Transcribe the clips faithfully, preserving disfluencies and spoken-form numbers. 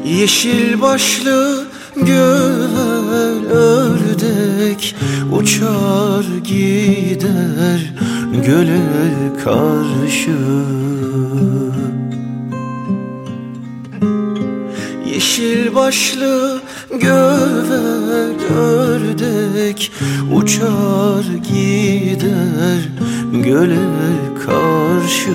Yeşil başlı gövel ördek uçar gider göle karşı. Yeşil başlı gövel ördek uçar gider göle karşı.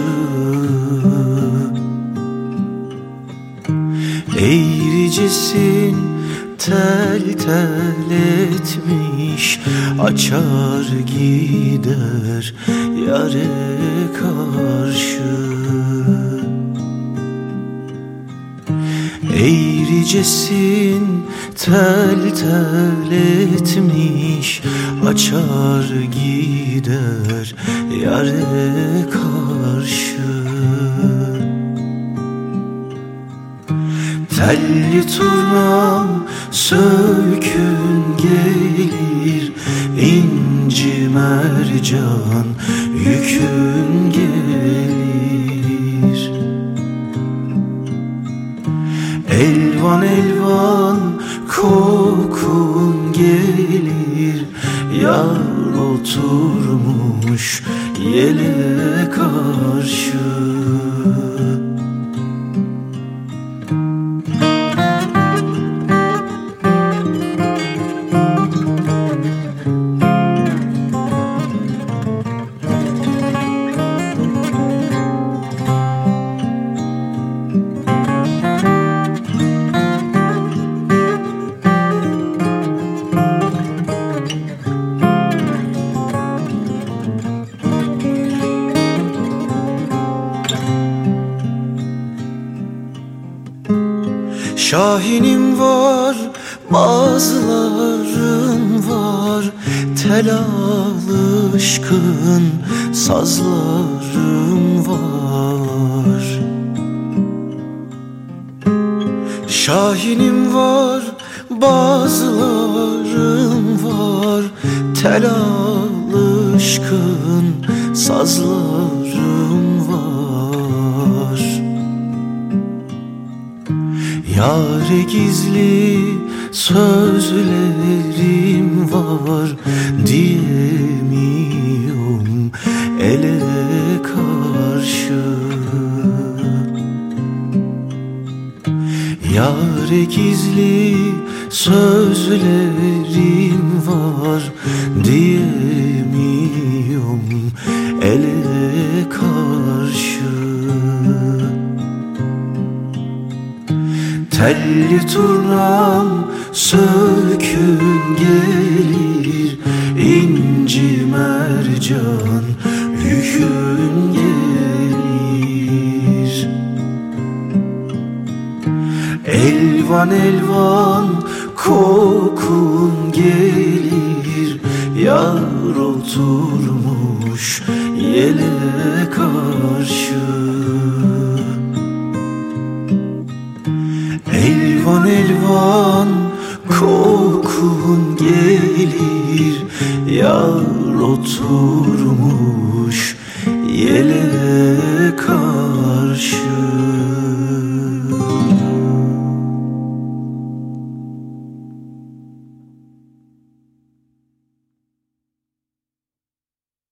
Eğricisin tel tel etmiş, açar gider yare karşı. Eğricesin tel tel etmiş, açar gider yare karşı. Telli turnam sökün gelir, inci mercan yükün gelir. Elvan elvan kokun gelir, yar oturmuş yele karşı. Şahinim var, bazılarım var, tel alışkın sazlarım var. Şahinim var, bazılarım var, tel alışkın sazlarım var. Yâre gizli sözlerim var, diyemiyorum ele karşı. Yâre gizli sözlerim var, diyemiyorum ele karşı. Telli turnam sökün gelir, inci mercan yükün gelir. Elvan elvan kokun gelir, yar oturmuş yele karşı. Elvan elvan kokun gelir, yar oturmuş yele karşı.